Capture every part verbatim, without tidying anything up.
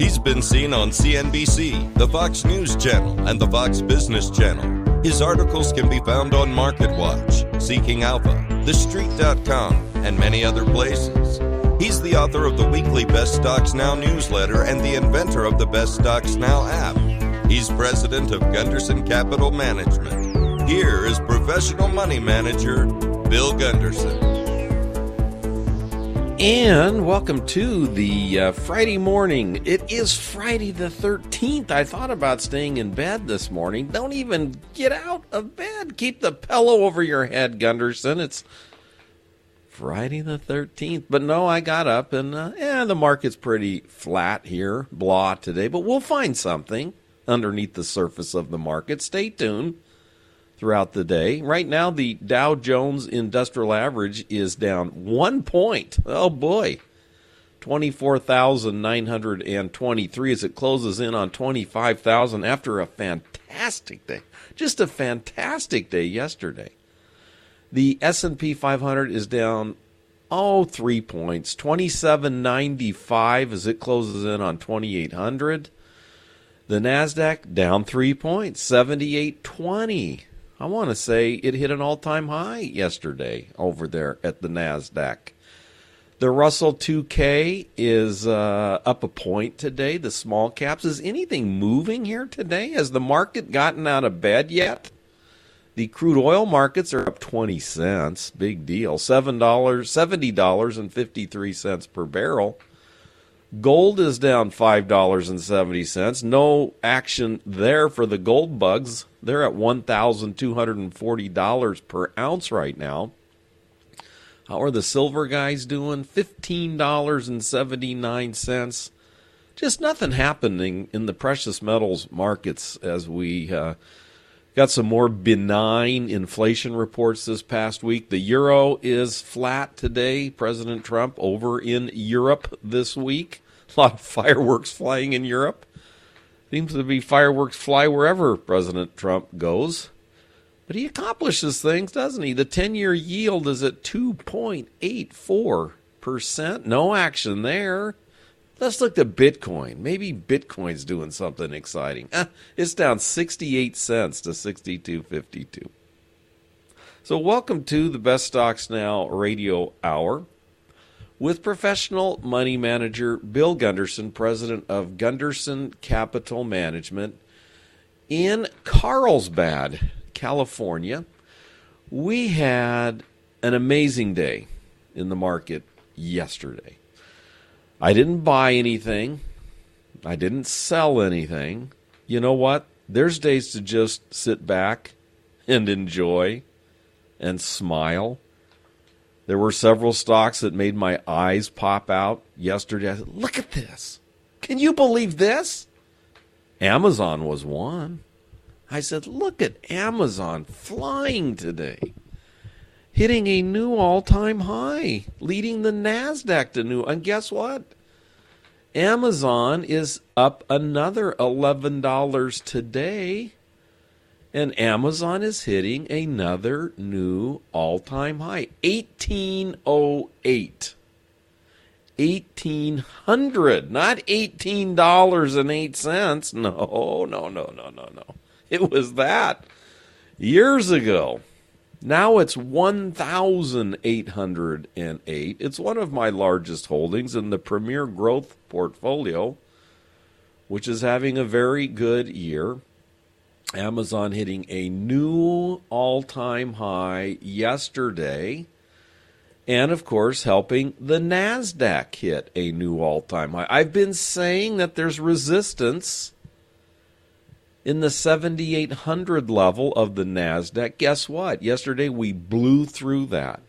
He's been seen on C N B C, the Fox News Channel, and the Fox Business Channel. His articles can be found on MarketWatch, Seeking Alpha, the street dot com, and many other places. He's the author of the weekly Best Stocks Now newsletter and the inventor of the Best Stocks Now app. He's president of Gunderson Capital Management. Here is professional money manager, Bill Gunderson. And welcome to the uh, Friday morning. It is Friday the thirteenth. I thought about staying in bed this morning. Don't even get out of bed. Keep the pillow over your head, Gunderson. It's Friday the thirteenth. But no, I got up and uh, yeah, the market's pretty flat here, blah today. But we'll find something underneath the surface of the market. Stay tuned throughout the day. Right now, the Dow Jones Industrial Average is down one point. Oh, boy. twenty-four thousand nine hundred twenty-three as it closes in on twenty-five thousand after a fantastic day. Just a fantastic day yesterday. The S and P five hundred is down, oh, three points. twenty-seven ninety-five as it closes in on twenty-eight hundred. The NASDAQ down three points, seventy-eight twenty. I want to say it hit an all-time high yesterday over there at the NASDAQ. The Russell two K is uh, up a point today. The small caps. Is anything moving here today? Has the market gotten out of bed yet? The crude oil markets are up twenty cents. Big deal. seven dollars, seventy dollars and fifty-three cents per barrel. Gold is down five dollars and seventy cents. No action there for the gold bugs. They're at one thousand two hundred forty dollars per ounce right now. How are the silver guys doing? fifteen dollars and seventy-nine cents. Just nothing happening in the precious metals markets as we uh, got some more benign inflation reports this past week. The euro is flat today. President Trump over in Europe this week. A lot of fireworks flying in Europe. Seems to be fireworks fly wherever President Trump goes. But he accomplishes things, doesn't he? The ten-year yield is at two point eight four percent. No action there. Let's look at Bitcoin. Maybe Bitcoin's doing something exciting. Eh, it's down sixty-eight cents to sixty-two fifty-two. So welcome to the Best Stocks Now radio hour with professional money manager Bill Gunderson, president of Gunderson Capital Management in Carlsbad, California. We had an amazing day in the market yesterday. I didn't buy anything. I didn't sell anything. You know what? There's days to just sit back and enjoy and smile. There were several stocks that made my eyes pop out yesterday. I said, look at this. Can you believe this? Amazon was one. I said, look at Amazon flying today. Hitting a new all-time high. Leading the NASDAQ to new. And guess what? Amazon is up another eleven dollars today. And Amazon is hitting another new all-time high, eighteen oh eight. eighteen hundred, not eighteen dollars and eight cents. No, no, no, no, no, no. It was that years ago. Now it's one thousand eight hundred eight. It's one of my largest holdings in the Premier Growth portfolio, which is having a very good year. Amazon hitting a new all-time high yesterday. And, of course, helping the NASDAQ hit a new all-time high. I've been saying that there's resistance in the seventy-eight hundred level of the NASDAQ. Guess what? Yesterday we blew through that.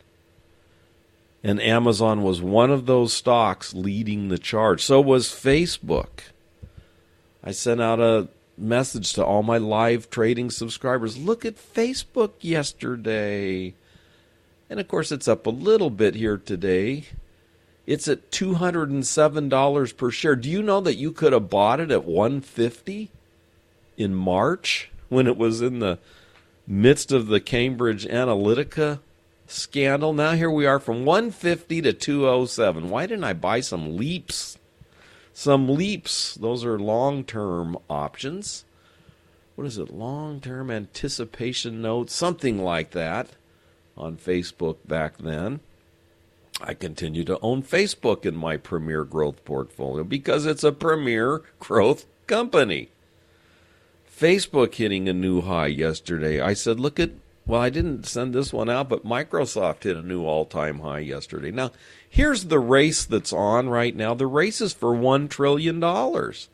And Amazon was one of those stocks leading the charge. So was Facebook. I sent out a message to all my live trading subscribers. Look at Facebook yesterday. And, of course, it's up a little bit here today. It's at two hundred seven dollars per share. Do you know that you could have bought it at one hundred fifty dollars in March when it was in the midst of the Cambridge Analytica scandal? Now here we are from one hundred fifty to two oh seven. Why didn't I buy some leaps some leaps. Those are long-term options. What is it? Long-term anticipation notes, something like that on Facebook back then. I continue to own Facebook in my Premier Growth portfolio because it's a Premier Growth company. Facebook hitting a new high yesterday. I said, look at, well, I didn't send this one out, but Microsoft hit a new all-time high yesterday. Now, here's the race that's on right now. The race is for one trillion dollars.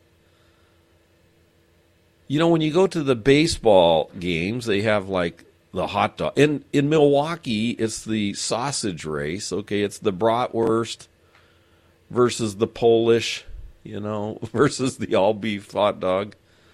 You know, when you go to the baseball games, they have like the hot dog. In in Milwaukee, it's the sausage race. Okay, it's the bratwurst versus the Polish, you know, versus the all-beef hot dog.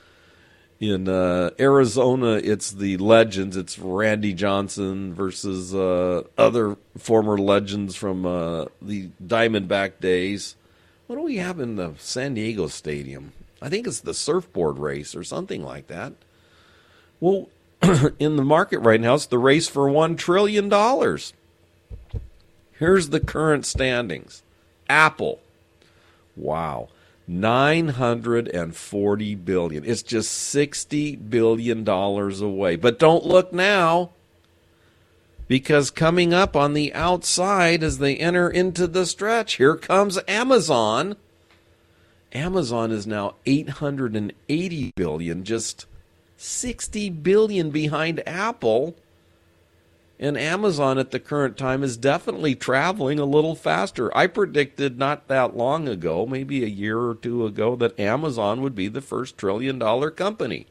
In uh, Arizona, it's the legends. It's Randy Johnson versus uh, other former legends from uh, the Diamondback days. What do we have in the San Diego Stadium? I think it's the surfboard race or something like that. Well, in the market right now, it's the race for one trillion dollars. Here's the current standings. Apple. Wow. nine hundred forty billion dollars. It's just sixty billion dollars away. But don't look now, because coming up on the outside as they enter into the stretch, here comes Amazon. Amazon is now eight hundred eighty billion dollars, just sixty billion dollars behind Apple. And Amazon at the current time is definitely traveling a little faster. I predicted not that long ago, maybe a year or two ago, that Amazon would be the first trillion dollar company.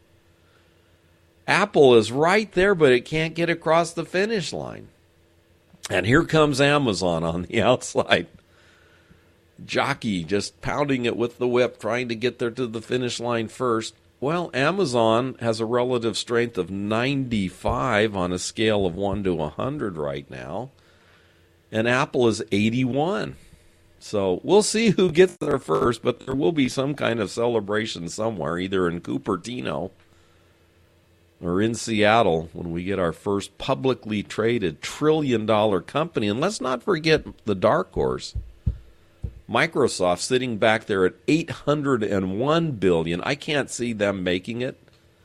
Apple is right there, but it can't get across the finish line. And here comes Amazon on the outside. Jockey just pounding it with the whip, trying to get there to the finish line first. Well, Amazon has a relative strength of ninety-five on a scale of one to one hundred right now. And Apple is eighty-one. So we'll see who gets there first, but there will be some kind of celebration somewhere, either in Cupertino or in Seattle, when we get our first publicly traded trillion-dollar company. And let's not forget the dark horse. Microsoft sitting back there at eight hundred one billion dollars. I can't see them making it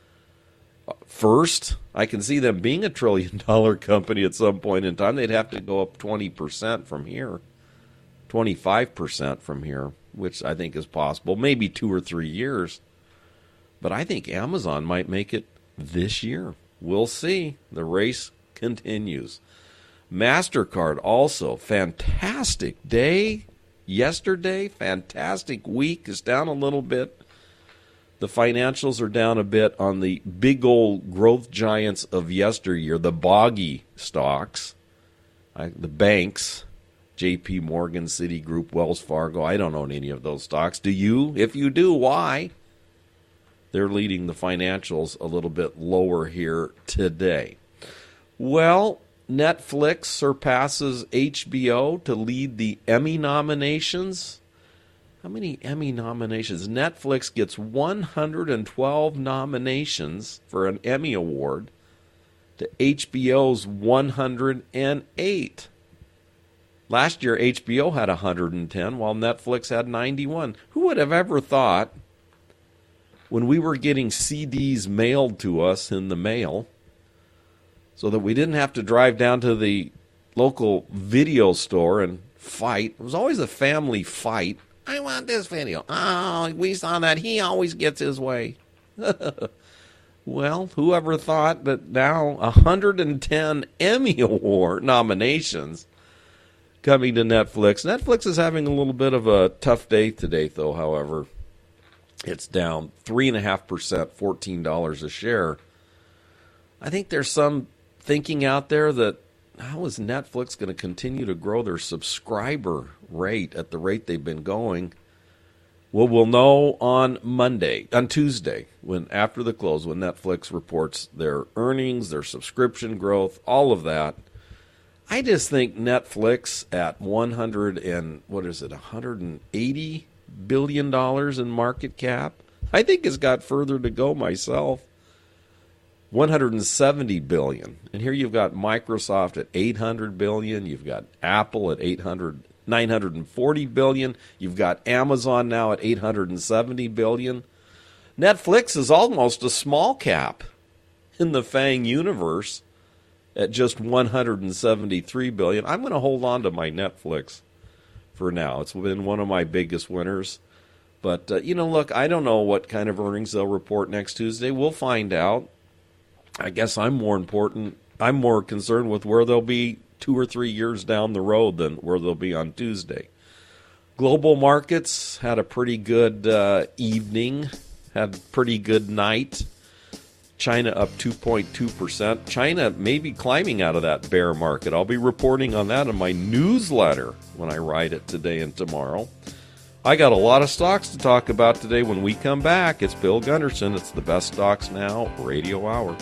first. I can see them being a trillion-dollar company at some point in time. They'd have to go up twenty percent from here, twenty-five percent from here, which I think is possible. Maybe two or three years. But I think Amazon might make it this year. We'll see. The race continues. MasterCard also, fantastic day yesterday, fantastic week. Is down a little bit. The financials are down a bit on the big old growth giants of yesteryear, the boggy stocks, uh, the banks, J P Morgan, Citigroup, Wells Fargo. I don't own any of those stocks. Do you? If you do, why? They're leading the financials a little bit lower here today. Well, Netflix surpasses H B O to lead the Emmy nominations. How many Emmy nominations? Netflix gets one hundred twelve nominations for an Emmy Award to H B O's one hundred eight. Last year, H B O had one hundred ten, while Netflix had ninety-one. Who would have ever thought, when we were getting C Ds mailed to us in the mail, so that we didn't have to drive down to the local video store and fight? It was always a family fight. I want this video. Oh, we saw that. He always gets his way. Well, whoever thought that now one hundred ten Emmy Award nominations coming to Netflix. Netflix is having a little bit of a tough day today, though, however. It's down three point five percent, fourteen dollars a share. I think there's some thinking out there that, how is Netflix going to continue to grow their subscriber rate at the rate they've been going? Well, we'll know on Monday, on Tuesday, when after the close, when Netflix reports their earnings, their subscription growth, all of that. I just think Netflix at one hundred and what is it, one hundred eighty billion dollars in market cap, I think has got further to go myself. one hundred seventy billion dollars. And here you've got Microsoft at eight hundred billion dollars. You've got Apple at eight hundred. nine hundred forty billion dollars. You've got Amazon now at eight hundred seventy billion dollars. Netflix is almost a small cap in the FANG universe at just one hundred seventy-three billion dollars. I'm going to hold on to my Netflix for now. It's been one of my biggest winners. But, uh, you know, look, I don't know what kind of earnings they'll report next Tuesday. We'll find out. I guess I'm more important. I'm more concerned with where they'll be two or three years down the road than where they'll be on Tuesday. Global markets had a pretty good uh, evening, had a pretty good night. China up two point two percent. China may be climbing out of that bear market. I'll be reporting on that in my newsletter when I write it today and tomorrow. I got a lot of stocks to talk about today when we come back. It's Bill Gunderson. It's the Best Stocks Now Radio Hour.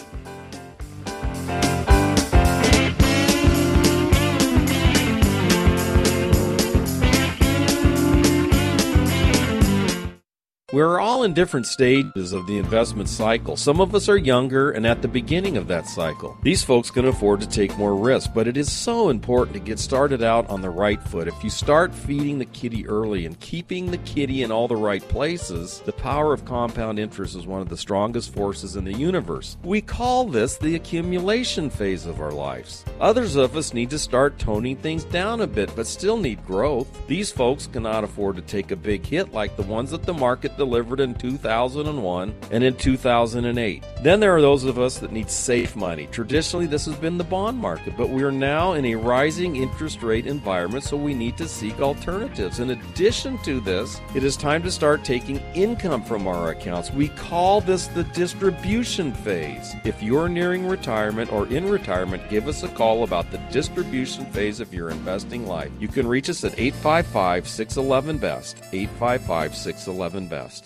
We're all in different stages of the investment cycle. Some of us are younger and at the beginning of that cycle. These folks can afford to take more risk, but it is so important to get started out on the right foot. If you start feeding the kitty early and keeping the kitty in all the right places, the power of compound interest is one of the strongest forces in the universe. We call this the accumulation phase of our lives. Others of us need to start toning things down a bit, but still need growth. These folks cannot afford to take a big hit like the ones that the market delivered in two thousand one and in two thousand eight. Then there are those of us that need safe money. Traditionally, this has been the bond market, but we are now in a rising interest rate environment, so we need to seek alternatives. In addition to this, it is time to start taking income from our accounts. We call this the distribution phase. If you're nearing retirement or in retirement, give us a call about the distribution phase of your investing life. You can reach us at eight five five, six one one, B E S T, eight five five, six one one, B E S T.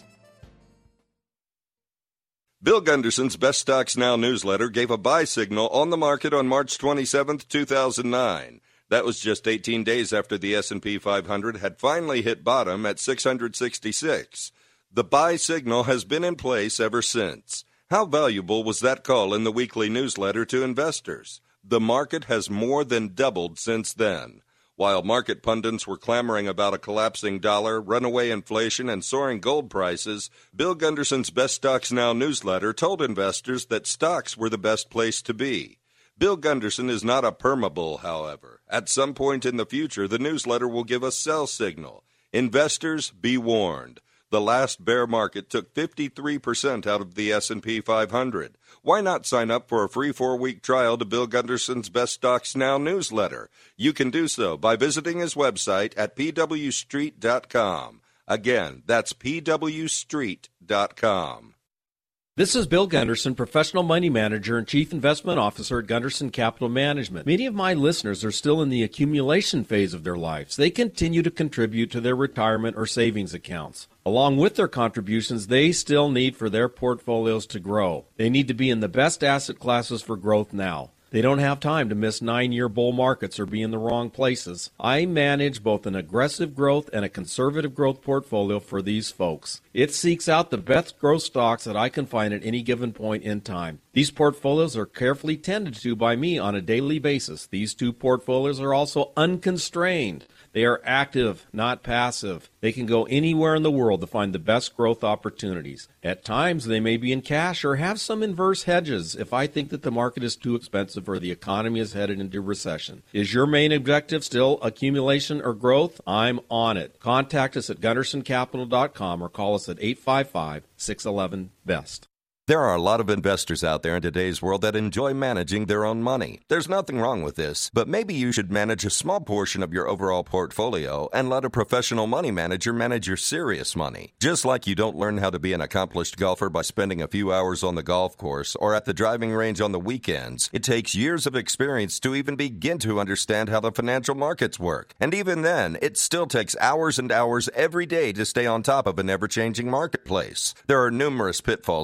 Bill Gunderson's Best Stocks Now newsletter gave a buy signal on the market on March twenty-seventh, two thousand nine. That was just eighteen days after the S and P five hundred had finally hit bottom at six hundred sixty-six. The buy signal has been in place ever since. How valuable was that call in the weekly newsletter to investors? The market has more than doubled since then. While market pundits were clamoring about a collapsing dollar, runaway inflation, and soaring gold prices, Bill Gunderson's Best Stocks Now newsletter told investors that stocks were the best place to be. Bill Gunderson is not a permabull, however. At some point in the future, the newsletter will give a sell signal. Investors, be warned. The last bear market took fifty-three percent out of the S and P five hundred. Why not sign up for a free four-week trial to Bill Gunderson's Best Stocks Now newsletter? You can do so by visiting his website at p w street dot com. Again, that's p w street dot com. This is Bill Gunderson, professional money manager and chief investment officer at Gunderson Capital Management. Many of my listeners are still in the accumulation phase of their lives. They continue to contribute to their retirement or savings accounts. Along with their contributions, they still need for their portfolios to grow. They need to be in the best asset classes for growth now. They don't have time to miss nine-year bull markets or be in the wrong places. I manage both an aggressive growth and a conservative growth portfolio for these folks. It seeks out the best growth stocks that I can find at any given point in time. These portfolios are carefully tended to by me on a daily basis. These two portfolios are also unconstrained. They are active, not passive. They can go anywhere in the world to find the best growth opportunities. At times, they may be in cash or have some inverse hedges if I think that the market is too expensive or the economy is headed into recession. Is your main objective still accumulation or growth? I'm on it. Contact us at gunderson capital dot com or call us at eight five five, six one one, B E S T. There are a lot of investors out there in today's world that enjoy managing their own money. There's nothing wrong with this, but maybe you should manage a small portion of your overall portfolio and let a professional money manager manage your serious money. Just like you don't learn how to be an accomplished golfer by spending a few hours on the golf course or at the driving range on the weekends, it takes years of experience to even begin to understand how the financial markets work. And even then, it still takes hours and hours every day to stay on top of an ever-changing marketplace. There are numerous pitfalls that can stand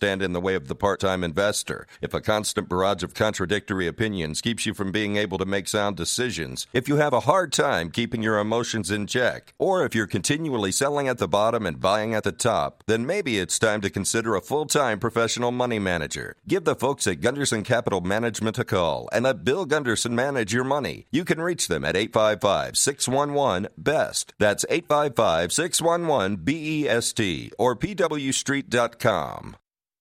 stand in the way of the part-time investor, if a constant barrage of contradictory opinions keeps you from being able to make sound decisions, if you have a hard time keeping your emotions in check, or if you're continually selling at the bottom and buying at the top, then maybe it's time to consider a full-time professional money manager. Give the folks at Gunderson Capital Management a call and let Bill Gunderson manage your money. You can reach them at eight five five, six one one, B E S T. That's eight five five, six one one, B E S T or P W street dot com.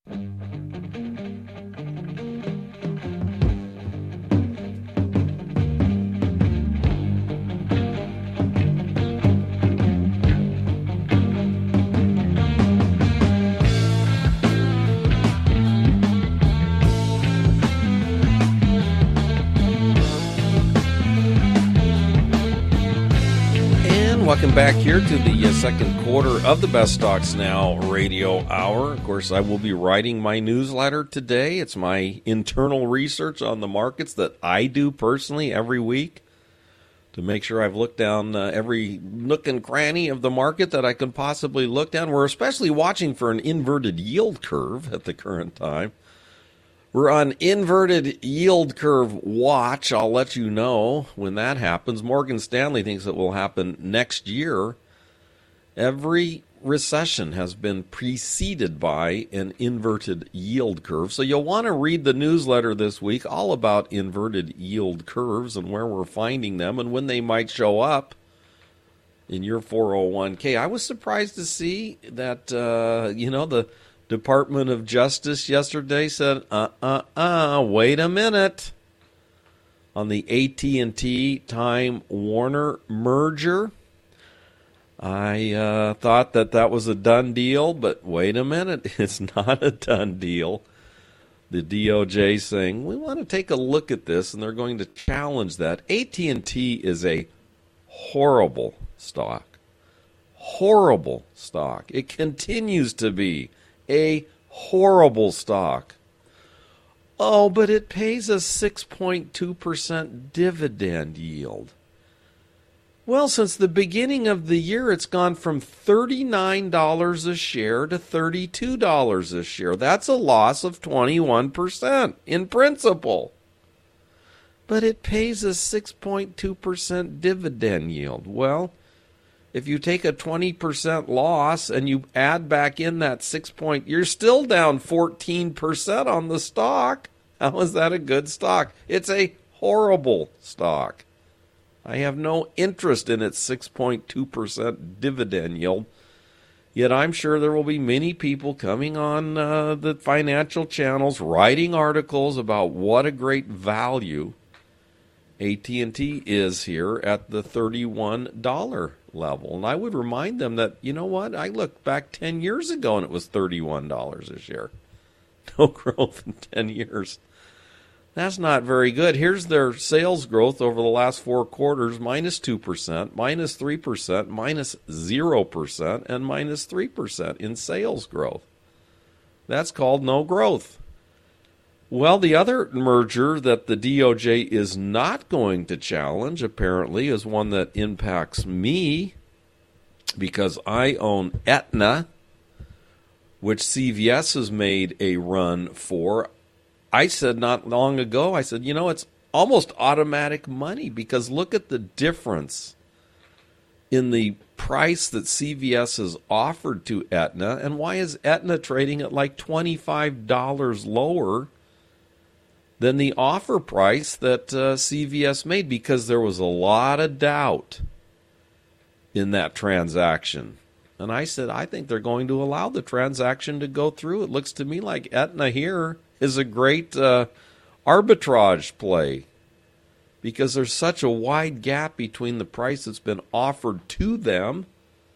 Welcome back here to the uh, second quarter of the Best Stocks Now radio hour. Of course, I will be writing my newsletter today. It's my internal research on the markets that I do personally every week to make sure I've looked down uh, every nook and cranny of the market that I can possibly look down. We're especially watching for an inverted yield curve at the current time. We're on inverted yield curve watch. I'll let you know when that happens. Morgan Stanley thinks it will happen next year. Every recession has been preceded by an inverted yield curve. So you'll want to read the newsletter this week all about inverted yield curves and where we're finding them and when they might show up in your four oh one k. I was surprised to see that, uh, you know, the Department of Justice yesterday said, uh-uh-uh, wait a minute. On the A T and T Time Warner merger, I uh, thought that that was a done deal, but wait a minute, it's not a done deal. The D O J saying, we want to take a look at this, and they're going to challenge that. A T and T is a horrible stock. Horrible stock. It continues to be a horrible stock. Oh, but it pays a six point two percent dividend yield. Well, since the beginning of the year, it's gone from thirty-nine dollars a share to thirty-two dollars a share. That's a loss of twenty-one percent in principle. But it pays a six point two percent dividend yield. Well, if you take a twenty percent loss and you add back in that six point, you're still down fourteen percent on the stock. How is that a good stock? It's a horrible stock. I have no interest in its six point two percent dividend yield. Yet I'm sure there will be many people coming on uh, the financial channels writing articles about what a great value A T and T is here at the thirty-one dollars level. And I would remind them that, you know what, I looked back ten years ago and it was thirty-one dollars a share. No growth in ten years. That's not very good. Here's their sales growth over the last four quarters, minus two percent, minus three percent, minus zero percent, and minus three percent in sales growth. That's called no growth. Well, the other merger that the D O J is not going to challenge, apparently, is one that impacts me because I own Aetna, which C V S has made a run for. I said not long ago, I said, you know, it's almost automatic money because look at the difference in the price that C V S has offered to Aetna, and why is Aetna trading at like twenty-five dollars lower than the offer price that uh, C V S made? Because there was a lot of doubt in that transaction. And I said, I think they're going to allow the transaction to go through. It looks to me like Aetna here is a great uh, arbitrage play because there's such a wide gap between the price that's been offered to them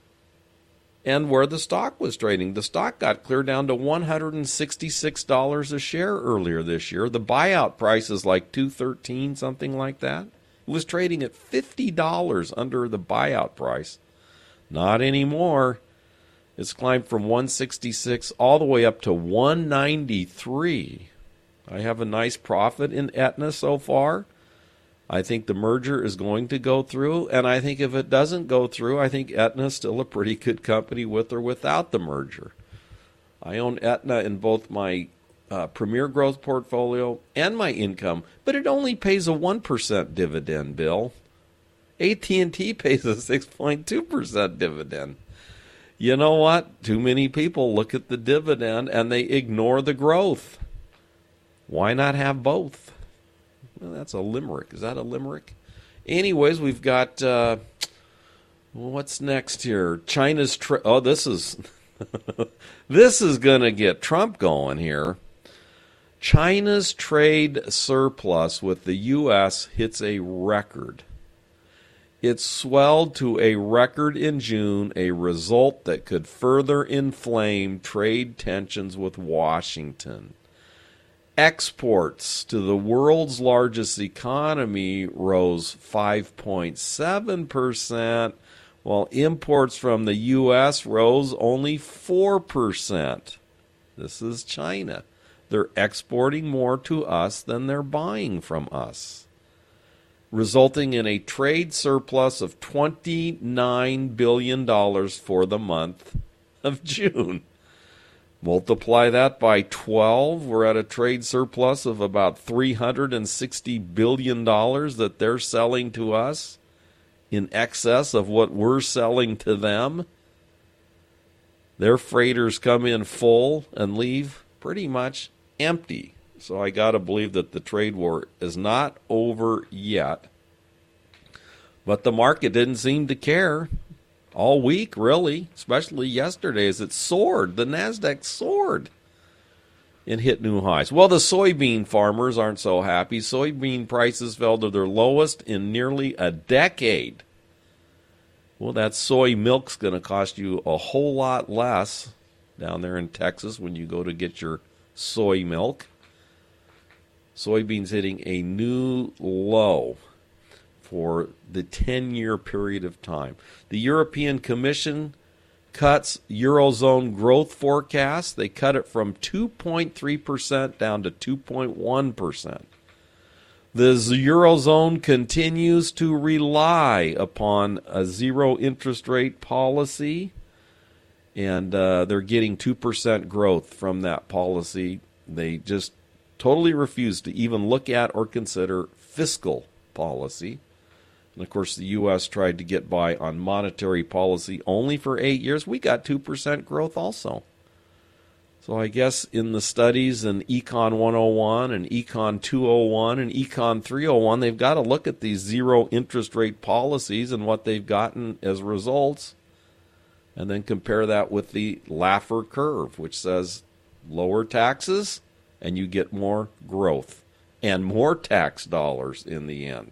and where the stock was trading. The stock got clear down to one hundred sixty-six dollars a share earlier this year. The buyout price is like two hundred thirteen dollars, something like that. It was trading at fifty dollars under the buyout price. Not anymore. It's climbed from one hundred sixty-six all the way up to one hundred ninety-three. I have a nice profit in Aetna so far. I think the merger is going to go through, and I think if it doesn't go through, I think Aetna is still a pretty good company with or without the merger. I own Aetna in both my uh, Premier Growth portfolio and my income, but it only pays a one percent dividend, Bill. A T and T pays a six point two percent dividend. You know what? Too many people look at the dividend and they ignore the growth. Why not have both? Well, that's a limerick. Is that a limerick? Anyways, we've got, uh, what's next here? China's, tra- oh, this is, this is going to get Trump going here. China's trade surplus with the U S hits a record. It swelled to a record in June, a result that could further inflame trade tensions with Washington. Exports to the world's largest economy rose five point seven percent, while imports from the U S rose only four percent. This is China. They're exporting more to us than they're buying from us, resulting in a trade surplus of twenty-nine billion dollars for the month of June. Multiply that by twelve, we're at a trade surplus of about three hundred sixty billion dollars that they're selling to us, in excess of what we're selling to them. Their freighters come in full and leave pretty much empty. So I got to believe that the trade war is not over yet. But the market didn't seem to care all week, really, especially yesterday as it soared. The NASDAQ soared and hit new highs. Well, the soybean farmers aren't so happy. Soybean prices fell to their lowest in nearly a decade. Well, that soy milk's going to cost you a whole lot less down there in Texas when you go to get your soy milk. Soybeans hitting a new low for the ten-year period of time. The European Commission cuts Eurozone growth forecast. They cut it from two point three percent down to two point one percent. The Eurozone continues to rely upon a zero interest rate policy, and uh, they're getting two percent growth from that policy. They just totally refuse to even look at or consider fiscal policy. And, of course, the U S tried to get by on monetary policy only for eight years. We got two percent growth also. So I guess in the studies in Econ one oh one and Econ two oh one and Econ three oh one, they've got to look at these zero interest rate policies and what they've gotten as results, and then compare that with the Laffer curve, which says lower taxes and you get more growth and more tax dollars in the end.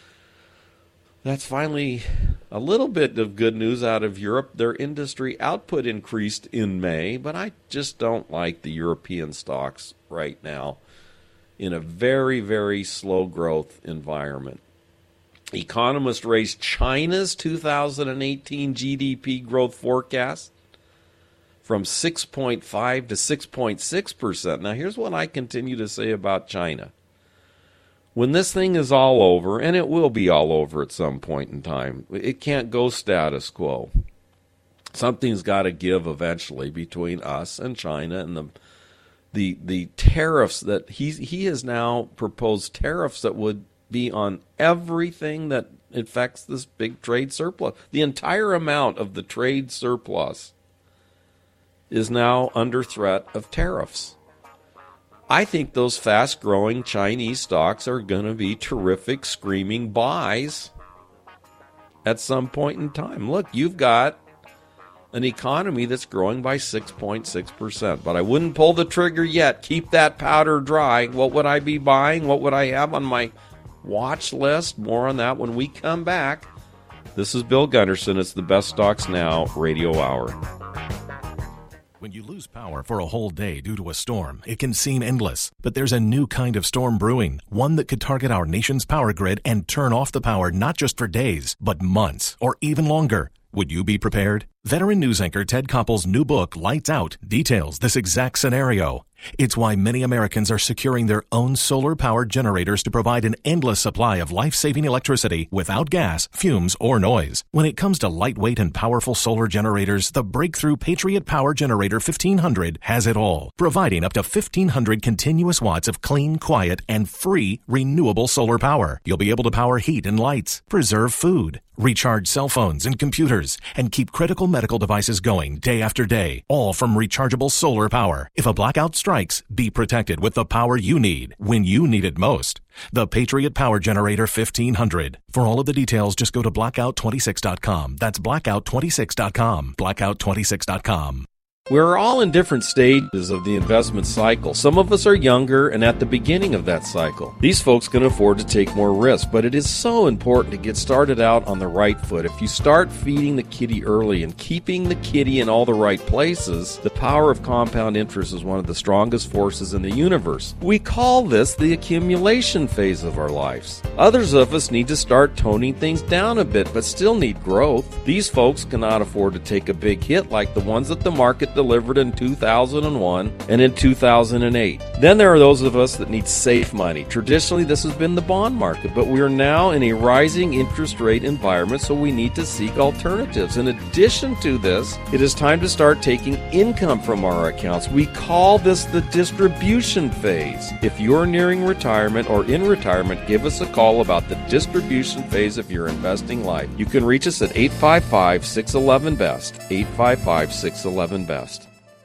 That's finally a little bit of good news out of Europe. Their industry output increased in May, but I just don't like the European stocks right now in a very, very slow growth environment. Economists raised China's two thousand eighteen G D P growth forecast from six point five to six point six percent. Now, here's what I continue to say about China. When this thing is all over, and it will be all over at some point in time, it can't go status quo. Something's got to give eventually between us and China, and the the the tariffs that he he has now proposed tariffs that would be on everything that affects this big trade surplus. The entire amount of the trade surplus is now under threat of tariffs. I think those fast-growing Chinese stocks are going to be terrific screaming buys at some point in time. Look, you've got an economy that's growing by six point six percent, but I wouldn't pull the trigger yet. Keep that powder dry. What would I be buying? What would I have on my watch list? More on that when we come back. This is Bill Gunderson. It's the Best Stocks Now Radio Hour. When you lose power for a whole day due to a storm, it can seem endless. But there's a new kind of storm brewing, one that could target our nation's power grid and turn off the power not just for days, but months or even longer. Would you be prepared? Veteran news anchor Ted Koppel's new book, Lights Out, details this exact scenario. It's why many Americans are securing their own solar-powered generators to provide an endless supply of life-saving electricity without gas, fumes, or noise. When it comes to lightweight and powerful solar generators, the breakthrough Patriot Power Generator fifteen hundred has it all, providing up to fifteen hundred continuous watts of clean, quiet, and free renewable solar power. You'll be able to power heat and lights, preserve food, recharge cell phones and computers, and keep critical medical devices going day after day, all from rechargeable solar power. If a blackout strikes, be protected with the power you need when you need it most. The Patriot Power Generator fifteen hundred. For all of the details, just go to blackout twenty-six dot com. That's blackout twenty-six dot com. blackout twenty-six dot com. We're all in different stages of the investment cycle. Some of us are younger and at the beginning of that cycle. These folks can afford to take more risk, but it is so important to get started out on the right foot. If you start feeding the kitty early and keeping the kitty in all the right places, the power of compound interest is one of the strongest forces in the universe. We call this the accumulation phase of our lives. Others of us need to start toning things down a bit, but still need growth. These folks cannot afford to take a big hit like the ones that the market delivered in two thousand one and in two thousand eight. Then there are those of us that need safe money. Traditionally, this has been the bond market, but we are now in a rising interest rate environment, so we need to seek alternatives. In addition to this, it is time to start taking income from our accounts. We call this the distribution phase. If you're nearing retirement or in retirement, give us a call about the distribution phase of your investing life. You can reach us at eight five five, six one one, B E S T, eight five five, six one one, B E S T.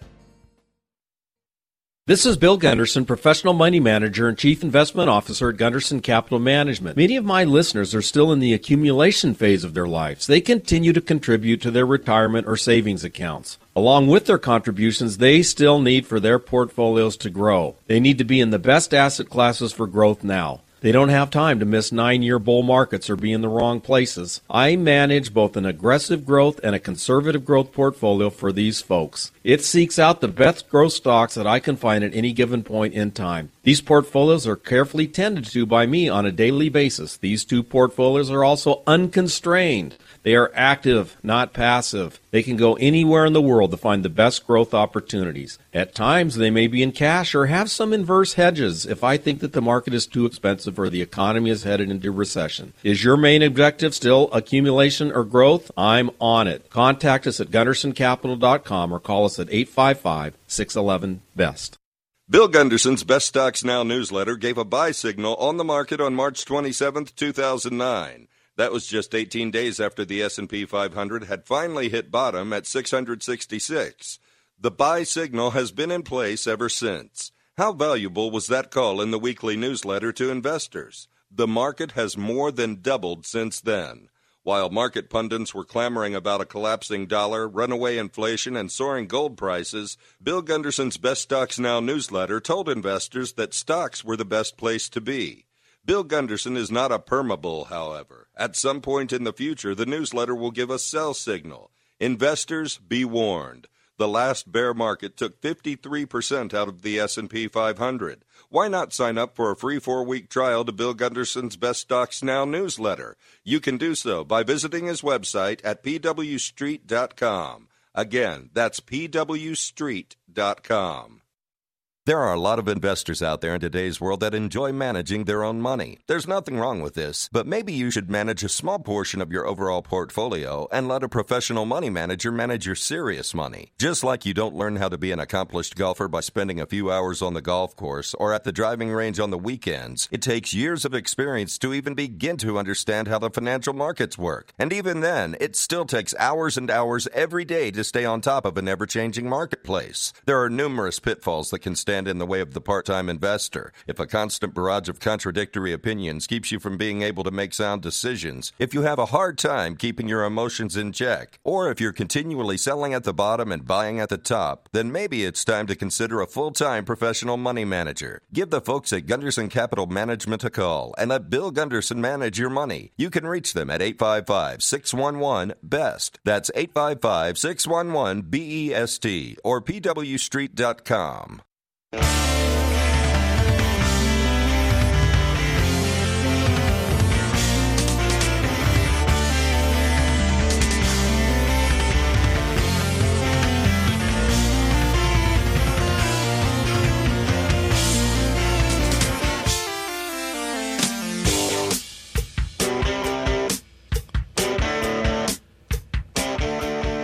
This is Bill Gunderson, Professional Money Manager and Chief Investment Officer at Gunderson Capital Management. Many of my listeners are still in the accumulation phase of their lives. They continue to contribute to their retirement or savings accounts. Along with their contributions, they still need for their portfolios to grow. They need to be in the best asset classes for growth now. They don't have time to miss nine-year bull markets or be in the wrong places. I manage both an aggressive growth and a conservative growth portfolio for these folks. It seeks out the best growth stocks that I can find at any given point in time. These portfolios are carefully tended to by me on a daily basis. These two portfolios are also unconstrained. They are active, not passive. They can go anywhere in the world to find the best growth opportunities. At times, they may be in cash or have some inverse hedges if I think that the market is too expensive or the economy is headed into recession. Is your main objective still accumulation or growth? I'm on it. Contact us at gunderson capital dot com or call us at eight five five, six one one, B E S T. Bill Gunderson's Best Stocks Now newsletter gave a buy signal on the market on March twenty-seventh, two thousand nine. That was just eighteen days after the S and P five hundred had finally hit bottom at six hundred sixty-six. The buy signal has been in place ever since. How valuable was that call in the weekly newsletter to investors? The market has more than doubled since then. While market pundits were clamoring about a collapsing dollar, runaway inflation, and soaring gold prices, Bill Gunderson's Best Stocks Now newsletter told investors that stocks were the best place to be. Bill Gunderson is not a permabull, however. At some point in the future, the newsletter will give a sell signal. Investors, be warned. The last bear market took fifty-three percent out of the S and P five hundred. Why not sign up for a free four-week trial to Bill Gunderson's Best Stocks Now newsletter? You can do so by visiting his website at p w street dot com. Again, that's p w street dot com. There are a lot of investors out there in today's world that enjoy managing their own money. There's nothing wrong with this, but maybe you should manage a small portion of your overall portfolio and let a professional money manager manage your serious money. Just like you don't learn how to be an accomplished golfer by spending a few hours on the golf course or at the driving range on the weekends, it takes years of experience to even begin to understand how the financial markets work. And even then, it still takes hours and hours every day to stay on top of an ever-changing marketplace. There are numerous pitfalls that can stand in the way of the part-time investor. If a constant barrage of contradictory opinions keeps you from being able to make sound decisions, if you have a hard time keeping your emotions in check, or if you're continually selling at the bottom and buying at the top, then maybe it's time to consider a full-time professional money manager. Give the folks at Gunderson Capital Management a call and let Bill Gunderson manage your money. You can reach them at eight five five, six one one, B E S T. That's eight five five, six one one, B E S T or p w street dot com.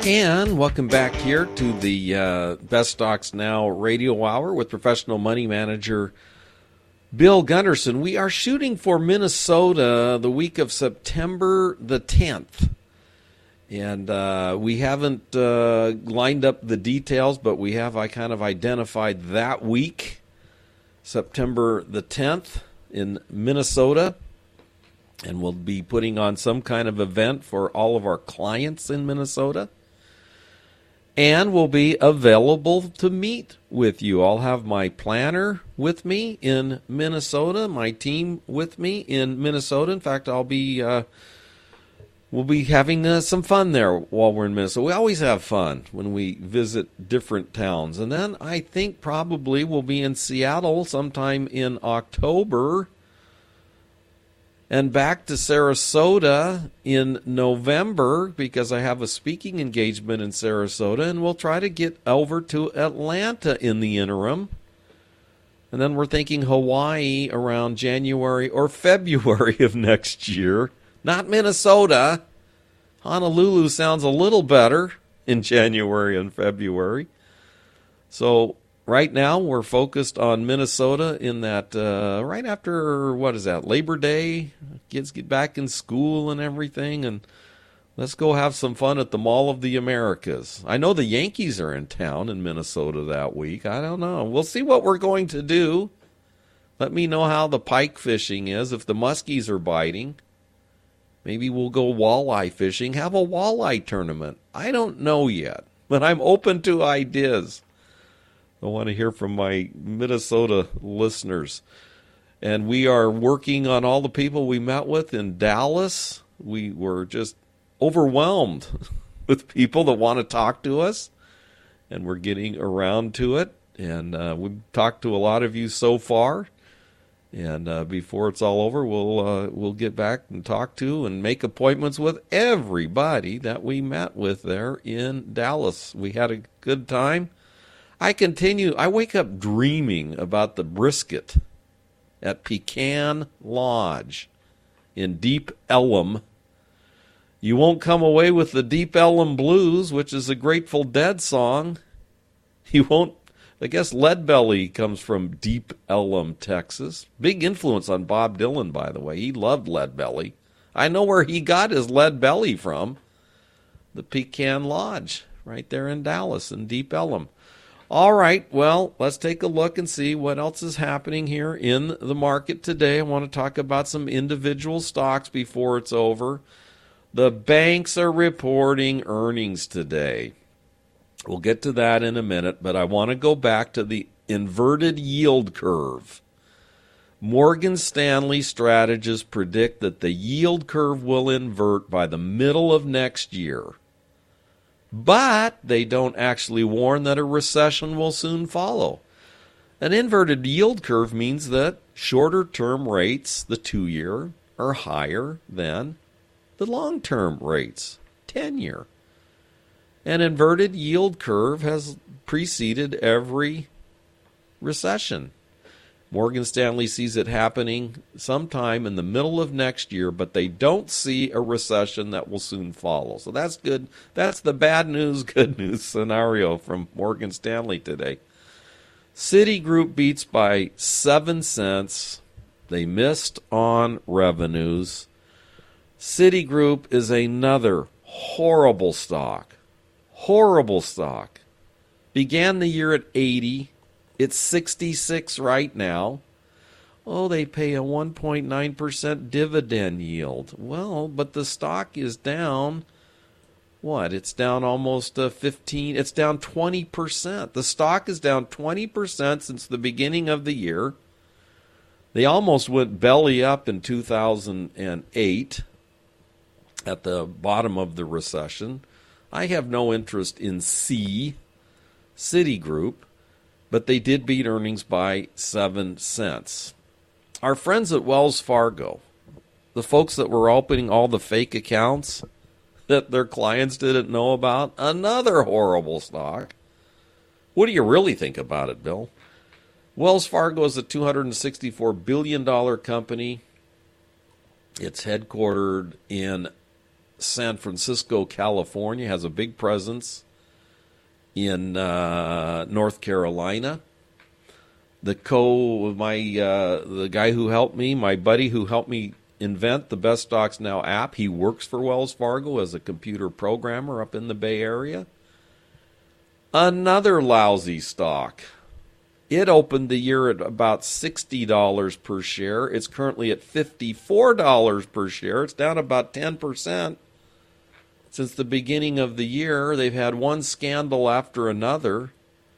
And welcome back here to the uh, Best Stocks Now radio hour with professional money manager Bill Gunderson. We are shooting for Minnesota the week of September the tenth. And uh, we haven't uh, lined up the details, but we have I kind of identified that week, September the tenth in Minnesota. And we'll be putting on some kind of event for all of our clients in Minnesota. And will be available to meet with you. I'll have my planner with me in Minnesota, my team with me in Minnesota. In fact, I'll be uh, we'll be having uh, some fun there while we're in Minnesota. We always have fun when we visit different towns. And then I think probably we'll be in Seattle sometime in October. And back to Sarasota in November because I have a speaking engagement in Sarasota, and we'll try to get over to Atlanta in the interim. And then we're thinking Hawaii around January or February of next year. Not Minnesota. Honolulu sounds a little better in January and February. So right now, we're focused on Minnesota in that uh, right after, what is that, Labor Day? Kids get back in school and everything, and let's go have some fun at the Mall of the Americas. I know the Yankees are in town in Minnesota that week. I don't know. We'll see what we're going to do. Let me know how the pike fishing is, if the muskies are biting. Maybe we'll go walleye fishing, have a walleye tournament. I don't know yet, but I'm open to ideas. I want to hear from my Minnesota listeners. And we are working on all the people we met with in Dallas. We were just overwhelmed with people that want to talk to us. And we're getting around to it. And uh, we've talked to a lot of you so far. And uh, before it's all over, we'll uh, we'll get back and talk to and make appointments with everybody that we met with there in Dallas. We had a good time. I continue, I wake up dreaming about the brisket at Pecan Lodge in Deep Ellum. You won't come away with the Deep Ellum Blues, which is a Grateful Dead song. You won't, I guess Lead Belly comes from Deep Ellum, Texas. Big influence on Bob Dylan, by the way. He loved Lead Belly. I know where he got his Lead Belly from. The Pecan Lodge, right there in Dallas in Deep Ellum. All right, well, let's take a look and see what else is happening here in the market today. I want to talk about some individual stocks before it's over. The banks are reporting earnings today. We'll get to that in a minute, but I want to go back to the inverted yield curve. Morgan Stanley strategists predict that the yield curve will invert by the middle of next year. But they don't actually warn that a recession will soon follow. An inverted yield curve means that shorter-term rates, the two-year, are higher than the long-term rates, ten-year. An inverted yield curve has preceded every recession. Morgan Stanley sees it happening sometime in the middle of next year, but they don't see a recession that will soon follow. So that's good. That's the bad news, good news scenario from Morgan Stanley today. Citigroup beats by seven cents. They missed on revenues. Citigroup is another horrible stock. Horrible stock. Began the year at eighty. It's sixty-six right now. Oh, they pay a one point nine percent dividend yield. Well, but the stock is down, what? It's down almost uh, fifteen. It's down twenty percent. The stock is down twenty percent since the beginning of the year. They almost went belly up in two thousand eight at the bottom of the recession. I have no interest in C, Citigroup. But they did beat earnings by seven cents. Our friends at Wells Fargo, the folks that were opening all the fake accounts that their clients didn't know about, another horrible stock. What do you really think about it, Bill? Wells Fargo is a two hundred sixty-four billion dollars company. It's headquartered in San Francisco, California, has a big presence in uh, North Carolina. The co, my uh, the guy who helped me, my buddy who helped me invent the Best Stocks Now app, he works for Wells Fargo as a computer programmer up in the Bay Area. Another lousy stock. It opened the year at about sixty dollars per share. It's currently at fifty-four dollars per share. It's down about ten percent. Since the beginning of the year, they've had one scandal after another.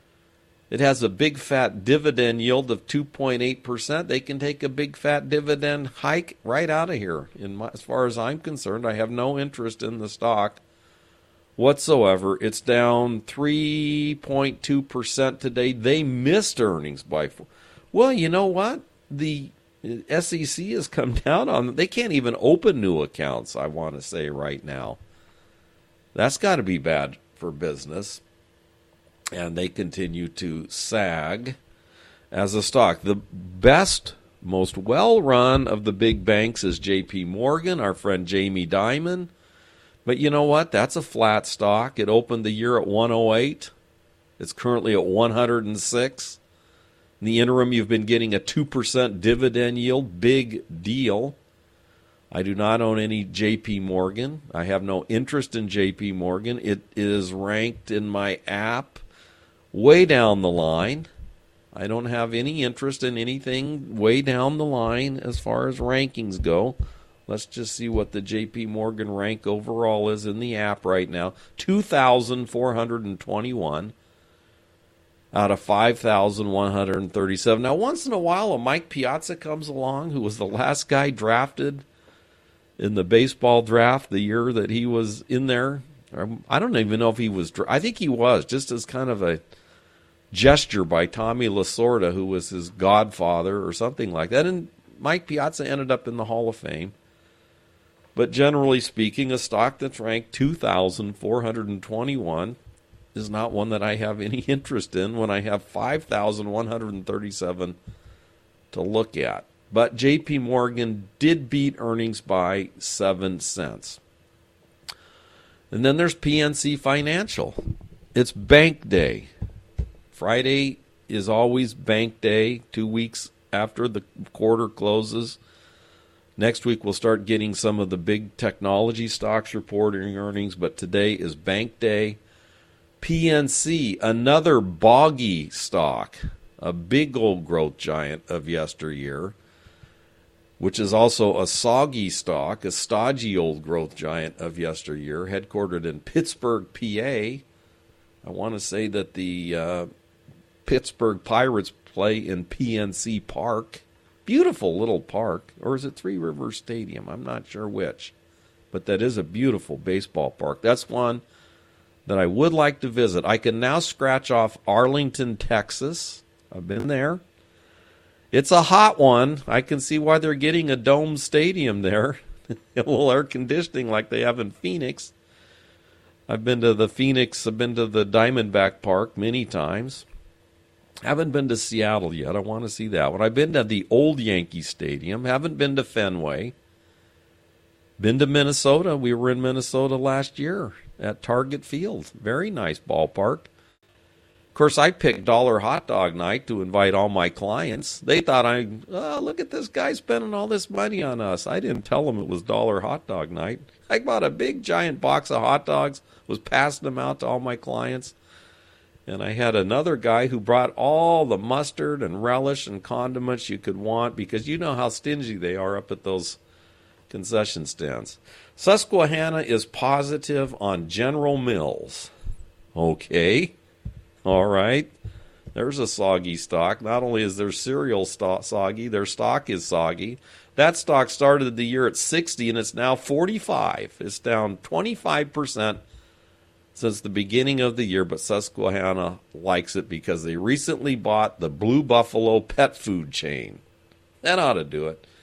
It has a big fat dividend yield of two point eight percent. They can take a big fat dividend hike right out of here. In my, as far as I'm concerned, I have no interest in the stock whatsoever. It's down three point two percent today. They missed earnings by four. Well, you know what? The S E C has come down on them. They can't even open new accounts, I want to say right now. That's got to be bad for business. And they continue to sag as a stock. The best, most well-run of the big banks is J P Morgan, our friend Jamie Dimon. But you know what? That's a flat stock. It opened the year at one oh eight. It's currently at one oh six. In the interim, you've been getting a two percent dividend yield. Big deal. I do not own any J P Morgan. I have no interest in J P Morgan. It is ranked in my app way down the line. I don't have any interest in anything way down the line as far as rankings go. Let's just see what the J P Morgan rank overall is in the app right now. two thousand four hundred twenty-one out of five thousand one hundred thirty-seven. Now, once in a while, a Mike Piazza comes along, who was the last guy drafted in the baseball draft the year that he was in there. I don't even know if he was. I think he was, just as kind of a gesture by Tommy Lasorda, who was his godfather or something like that. And Mike Piazza ended up in the Hall of Fame. But generally speaking, a stock that's ranked two thousand four hundred twenty-one is not one that I have any interest in when I have five thousand one hundred thirty-seven to look at. But J P Morgan did beat earnings by seven cents. And then there's P N C Financial. It's bank day. Friday is always bank day, two weeks after the quarter closes. Next week we'll start getting some of the big technology stocks reporting earnings, but today is bank day. P N C, another boggy stock, a big old growth giant of yesteryear, which is also a soggy stock, a stodgy old growth giant of yesteryear, headquartered in Pittsburgh, P A. I want to say that the uh, Pittsburgh Pirates play in P N C Park. Beautiful little park. Or is it Three Rivers Stadium? I'm not sure which. But that is a beautiful baseball park. That's one that I would like to visit. I can now scratch off Arlington, Texas. I've been there. It's a hot one. I can see why they're getting a dome stadium there. A little air conditioning like they have in Phoenix. I've been to the Phoenix, I've been to the Diamondback Park many times. Haven't been to Seattle yet. I want to see that one. I've been to the old Yankee Stadium. Haven't been to Fenway. Been to Minnesota. We were in Minnesota last year at Target Field. Very nice ballpark. Of course, I picked Dollar Hot Dog Night to invite all my clients. They thought, I, oh, look at this guy spending all this money on us. I didn't tell them it was Dollar Hot Dog Night. I bought a big, giant box of hot dogs, was passing them out to all my clients. And I had another guy who brought all the mustard and relish and condiments you could want, because you know how stingy they are up at those concession stands. Susquehanna is positive on General Mills. Okay. All right. There's a soggy stock. Not only is their cereal st- soggy, their stock is soggy. That stock started the year at sixty, and it's now forty-five. It's down twenty-five percent since the beginning of the year, but Susquehanna likes it because they recently bought the Blue Buffalo pet food chain. That ought to do it.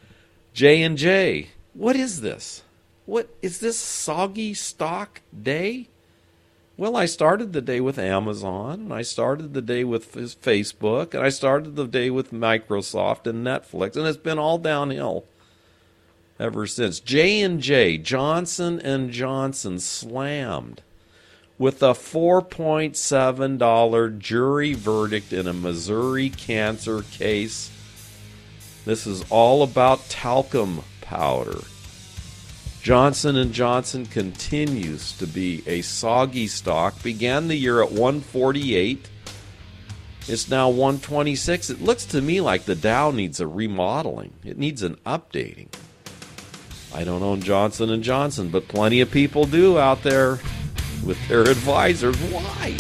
J and J. What is this? What is this soggy stock day? Well, I started the day with Amazon, and I started the day with Facebook, and I started the day with Microsoft and Netflix, and it's been all downhill. ever since. J and J, Johnson and Johnson, slammed with a four point seven dollars jury verdict in a Missouri cancer case. This is all about talcum powder. Johnson and Johnson continues to be a soggy stock. Began the year at one forty-eight. It's now one twenty-six. It looks to me like the Dow needs a remodeling. It needs an updating. I don't own Johnson and Johnson, but plenty of people do out there with their advisors. Why?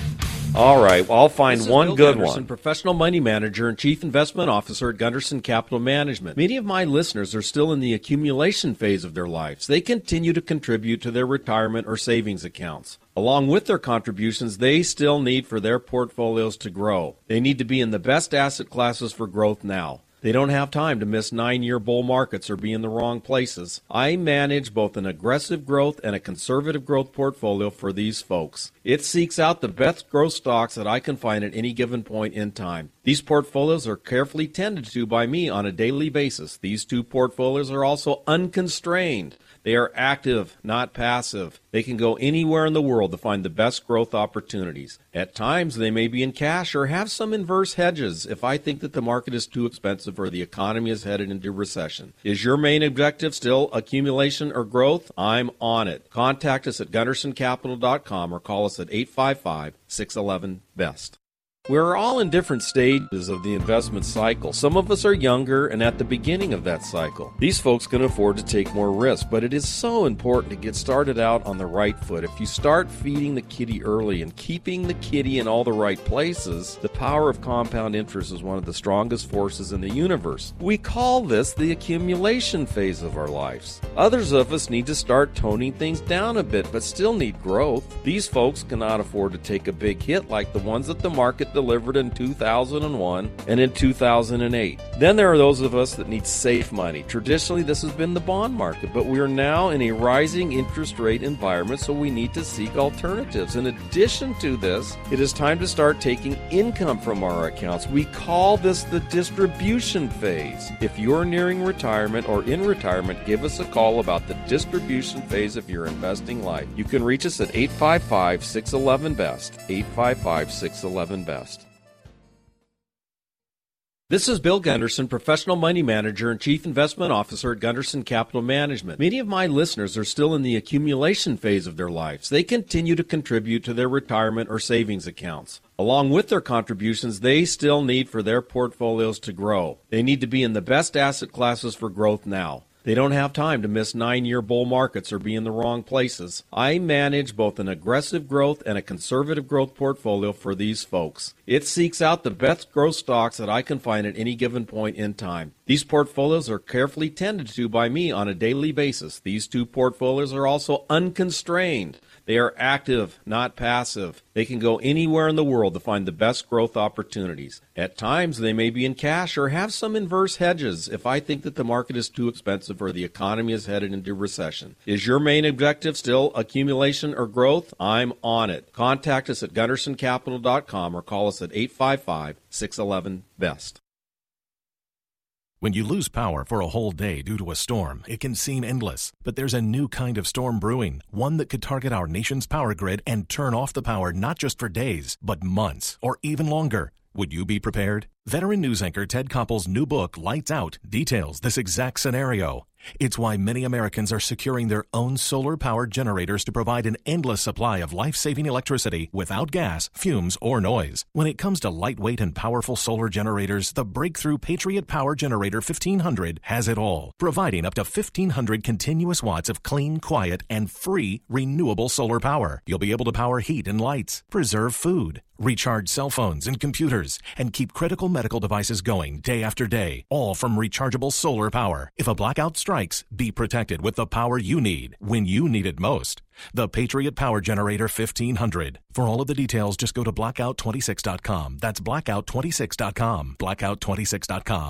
All right, well, I'll find one Bill good Gunderson, one. Professional money manager and chief investment officer at Gunderson Capital Management. Many of my listeners are still in the accumulation phase of their lives. They continue to contribute to their retirement or savings accounts. Along with their contributions, they still need for their portfolios to grow. They need to be in the best asset classes for growth now. They don't have time to miss nine-year bull markets or be in the wrong places. I manage both an aggressive growth and a conservative growth portfolio for these folks. It seeks out the best growth stocks that I can find at any given point in time. These portfolios are carefully tended to by me on a daily basis. These two portfolios are also unconstrained. They are active, not passive. They can go anywhere in the world to find the best growth opportunities. At times, they may be in cash or have some inverse hedges if I think that the market is too expensive or the economy is headed into recession. Is your main objective still accumulation or growth? I'm on it. Contact us at gunderson capital dot com or call us at eight five five, six one one, B E S T. We're all in different stages of the investment cycle. Some of us are younger and at the beginning of that cycle. These folks can afford to take more risk, but it is so important to get started out on the right foot. If you start feeding the kitty early and keeping the kitty in all the right places, the power of compound interest is one of the strongest forces in the universe. We call this the accumulation phase of our lives. Others of us need to start toning things down a bit, but still need growth. These folks cannot afford to take a big hit like the ones that the market delivered in two thousand one and in two thousand eight. Then there are those of us that need safe money. Traditionally, this has been the bond market, but we are now in a rising interest rate environment, so we need to seek alternatives. In addition to this, it is time to start taking income from our accounts. We call this the distribution phase. If you're nearing retirement or in retirement, give us a call about the distribution phase of your investing life. You can reach us at eight five five, six one one, B E S T, eight five five, six one one, B E S T. This is Bill Gunderson, Professional Money Manager and Chief Investment Officer at Gunderson Capital Management. Many of my listeners are still in the accumulation phase of their lives. They continue to contribute to their retirement or savings accounts. Along with their contributions, they still need for their portfolios to grow. They need to be in the best asset classes for growth now. They don't have time to miss nine-year bull markets or be in the wrong places. I manage both an aggressive growth and a conservative growth portfolio for these folks. It seeks out the best growth stocks that I can find at any given point in time. These portfolios are carefully tended to by me on a daily basis. These two portfolios are also unconstrained. They are active, not passive. They can go anywhere in the world to find the best growth opportunities. At times, they may be in cash or have some inverse hedges if I think that the market is too expensive or the economy is headed into recession. Is your main objective still accumulation or growth? I'm on it. Contact us at gunderson capital dot com or call us at eight five five, six one one, B E S T. When you lose power for a whole day due to a storm, it can seem endless. But there's a new kind of storm brewing, one that could target our nation's power grid and turn off the power not just for days, but months or even longer. Would you be prepared? Veteran news anchor Ted Koppel's new book, Lights Out, details this exact scenario. It's why many Americans are securing their own solar-powered generators to provide an endless supply of life-saving electricity without gas, fumes, or noise. When it comes to lightweight and powerful solar generators, the breakthrough Patriot Power Generator fifteen hundred has it all, providing up to fifteen hundred continuous watts of clean, quiet, and free renewable solar power. You'll be able to power heat and lights, preserve food, recharge cell phones and computers, and keep critical medical devices going day after day, all from rechargeable solar power. If a blackout strikes, be protected with the power you need when you need it most. The Patriot Power Generator fifteen hundred. For all of the details, just go to blackout twenty-six dot com. That's blackout twenty-six dot com. blackout twenty-six dot com.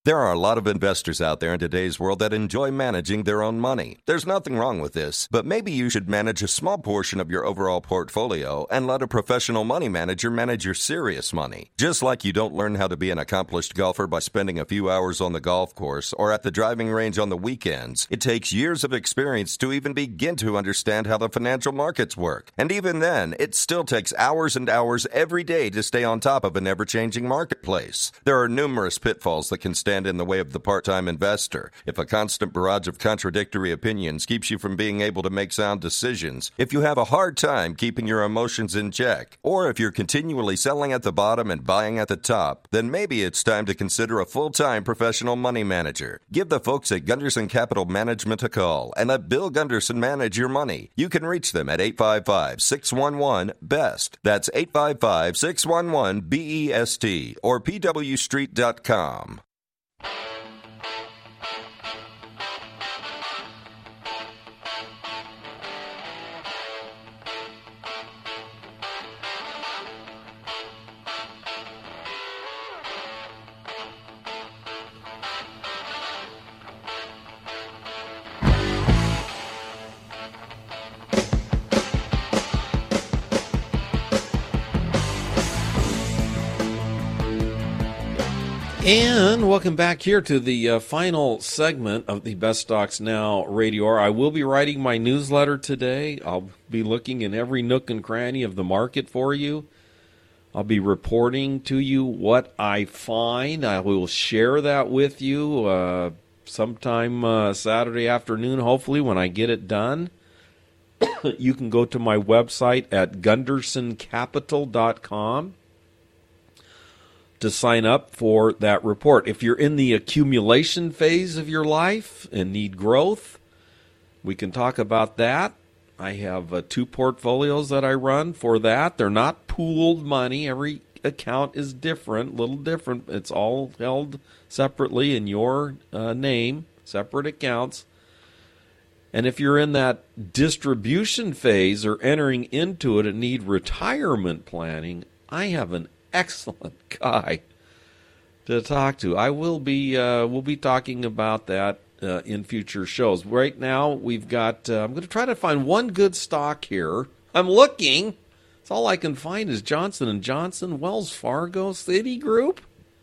There are a lot of investors out there in today's world that enjoy managing their own money. There's nothing wrong with this, but maybe you should manage a small portion of your overall portfolio and let a professional money manager manage your serious money. Just like you don't learn how to be an accomplished golfer by spending a few hours on the golf course or at the driving range on the weekends, it takes years of experience to even begin to understand how the financial markets work. And even then, it still takes hours and hours every day to stay on top of an ever-changing marketplace. There are numerous pitfalls that can stand in the way of the part-time investor. If a constant barrage of contradictory opinions keeps you from being able to make sound decisions, if you have a hard time keeping your emotions in check, or if you're continually selling at the bottom and buying at the top, then maybe it's time to consider a full-time professional money manager. Give the folks at Gunderson Capital Management a call and let Bill Gunderson manage your money. You can reach them at eight five five, six one one, B E S T. That's eight five five, six one one, B E S T or P W street dot com. And welcome back here to the uh, final segment of the Best Stocks Now radio hour. I will be writing my newsletter today. I'll be looking in every nook and cranny of the market for you. I'll be reporting to you what I find. I will share that with you uh, sometime uh, Saturday afternoon, hopefully, when I get it done. You can go to my website at gunderson capital dot com. to sign up for that report. If you're in the accumulation phase of your life and need growth, we can talk about that. I have uh, two portfolios that I run for that. They're not pooled money. Every account is different, a little different. It's all held separately in your uh, name, separate accounts. And if you're in that distribution phase or entering into it and need retirement planning, I have an excellent guy to talk to. I will be uh, we'll be talking about that uh, in future shows. Right now, we've got. Uh, I'm going to try to find one good stock here. I'm looking. It's all I can find is Johnson and Johnson, Wells Fargo, Citigroup.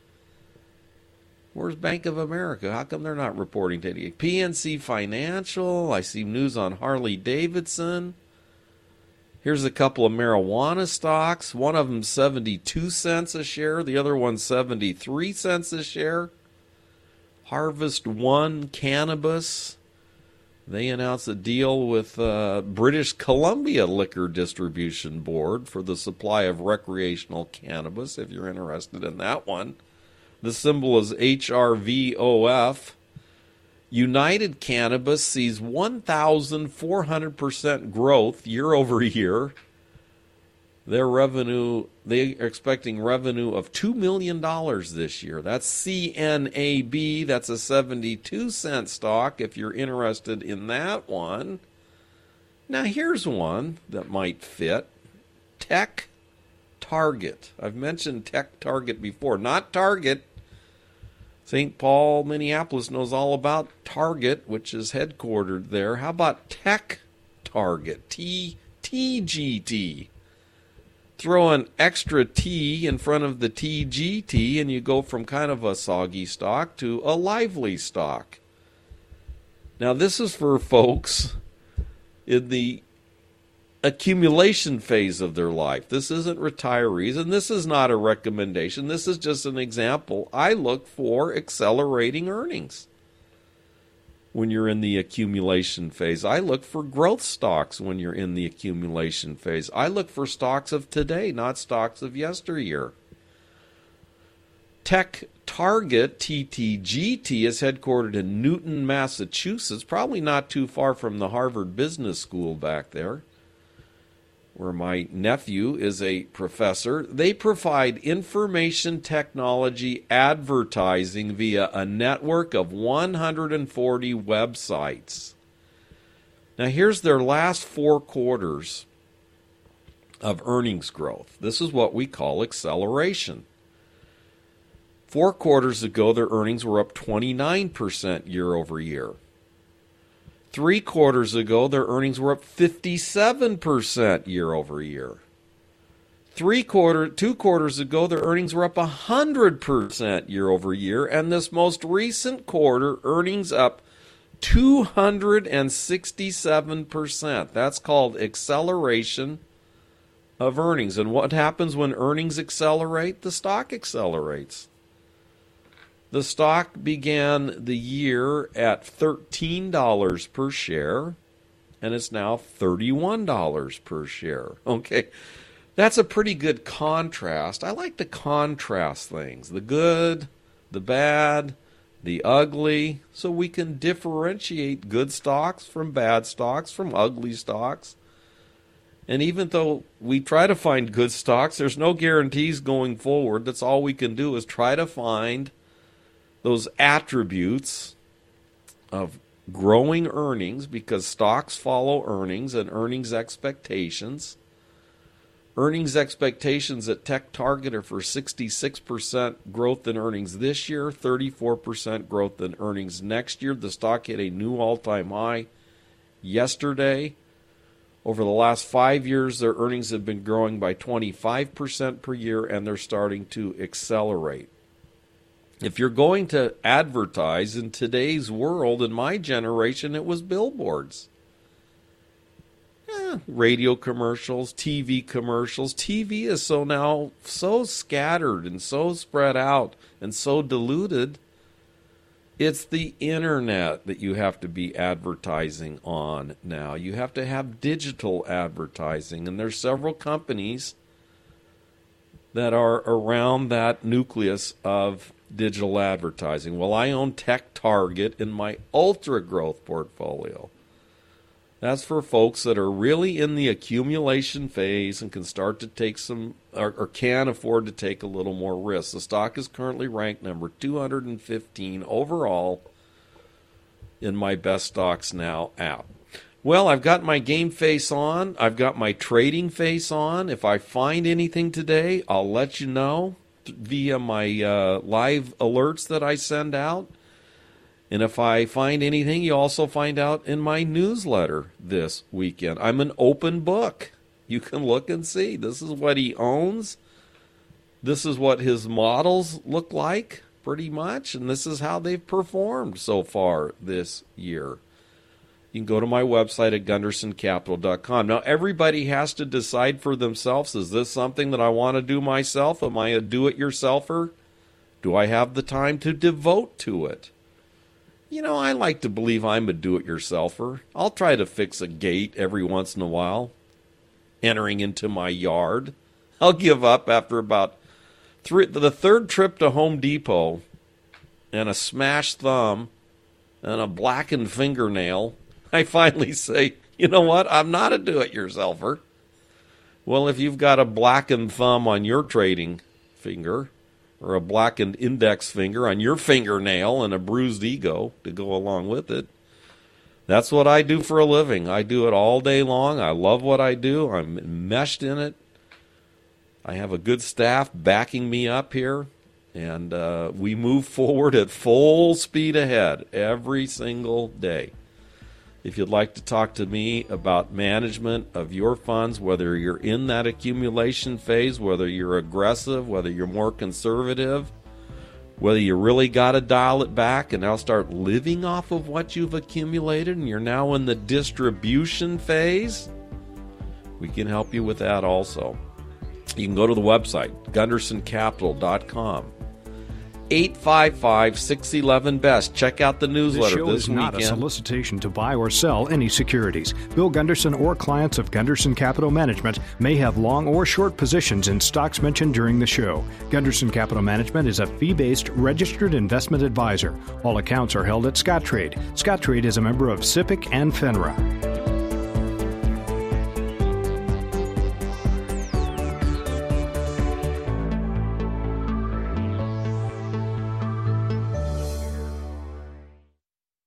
Where's Bank of America? How come they're not reporting today? P N C Financial. I see news on Harley Davidson. Here's a couple of marijuana stocks. One of them seventy-two cents a share. The other one seventy-three cents a share. Harvest One Cannabis. They announced a deal with uh, British Columbia Liquor Distribution Board for the supply of recreational cannabis, if you're interested in that one. The symbol is H R V O F. United Cannabis sees one thousand four hundred percent growth year over year. Their revenue, they are expecting revenue of two million dollars this year. That's C N A B. That's a seventy-two cent stock if you're interested in that one. Now here's one that might fit. Tech Target. I've mentioned Tech Target before. Not Target. Saint Paul, Minneapolis knows all about Target, which is headquartered there. How about Tech Target? T T G T. Throw an extra T in front of the T G T, and you go from kind of a soggy stock to a lively stock. Now, this is for folks in the accumulation phase of their life. This isn't retirees, and this is not a recommendation. This is just an example. I look for accelerating earnings when you're in the accumulation phase. I look for growth stocks when you're in the accumulation phase. I look for stocks of today, not stocks of yesteryear. Tech Target, T T G T, is headquartered in Newton, Massachusetts, probably not too far from the Harvard Business School back there, where my nephew is a professor. They provide information technology advertising via a network of one hundred forty websites. Now, here's their last four quarters of earnings growth. This is what we call acceleration. Four quarters ago, their earnings were up twenty-nine percent year over year. Three quarters ago, their earnings were up fifty-seven percent year over year. Three quarter, two quarters ago, their earnings were up one hundred percent year over year, and this most recent quarter, earnings up two hundred sixty-seven percent. That's called acceleration of earnings. And what happens when earnings accelerate? The stock accelerates. The stock began the year at thirteen dollars per share, and it's now thirty-one dollars per share. Okay, that's a pretty good contrast. I like to contrast things, the good, the bad, the ugly, so we can differentiate good stocks from bad stocks, from ugly stocks. And even though we try to find good stocks, there's no guarantees going forward. That's all we can do is try to find those attributes of growing earnings, because stocks follow earnings and earnings expectations. Earnings expectations at TechTarget are for sixty-six percent growth in earnings this year, thirty-four percent growth in earnings next year. The stock hit a new all-time high yesterday. Over the last five years, their earnings have been growing by twenty-five percent per year, and they're starting to accelerate. If you're going to advertise in today's world, in my generation, it was billboards. Yeah, radio commercials, T V commercials. T V is so now so scattered and so spread out and so diluted. It's the internet that you have to be advertising on now. You have to have digital advertising, and there's several companies that are around that nucleus of digital advertising. Well, I own TechTarget in my ultra growth portfolio. That's for folks that are really in the accumulation phase and can start to take some, or, or can afford to take a little more risk. The stock is currently ranked number two hundred fifteen overall in my Best Stocks Now app. Well, I've got my game face on. I've got my trading face on. If I find anything today, I'll let you know via my uh, live alerts that I send out. And if I find anything, you also find out in my newsletter this weekend. I'm an open book. You can look and see. This is what he owns. This is what his models look like, pretty much. And this is how they've performed so far this year. You can go to my website at gunderson capital dot com. Now, everybody has to decide for themselves, is this something that I want to do myself? Am I a do-it-yourselfer? Do I have the time to devote to it? You know, I like to believe I'm a do-it-yourselfer. I'll try to fix a gate every once in a while, entering into my yard. I'll give up after about three, the third trip to Home Depot and a smashed thumb and a blackened fingernail. I finally say, you know what, I'm not a do-it-yourselfer. Well, if you've got a blackened thumb on your trading finger, or a blackened index finger on your fingernail and a bruised ego to go along with it, that's what I do for a living. I do it all day long. I love what I do. I'm enmeshed in it. I have a good staff backing me up here, and uh, we move forward at full speed ahead every single day. If you'd like to talk to me about management of your funds, whether you're in that accumulation phase, whether you're aggressive, whether you're more conservative, whether you really got to dial it back and now start living off of what you've accumulated and you're now in the distribution phase, we can help you with that also. You can go to the website, gunderson capital dot com. eight five five, six one one, B E S T. Check out the newsletter this show this is not weekend. A solicitation to buy or sell any securities. Bill Gunderson or clients of Gunderson Capital Management may have long or short positions in stocks mentioned during the show. Gunderson Capital Management is a fee-based registered investment advisor. All accounts are held at Scottrade. Scottrade is a member of SIPC and FINRA.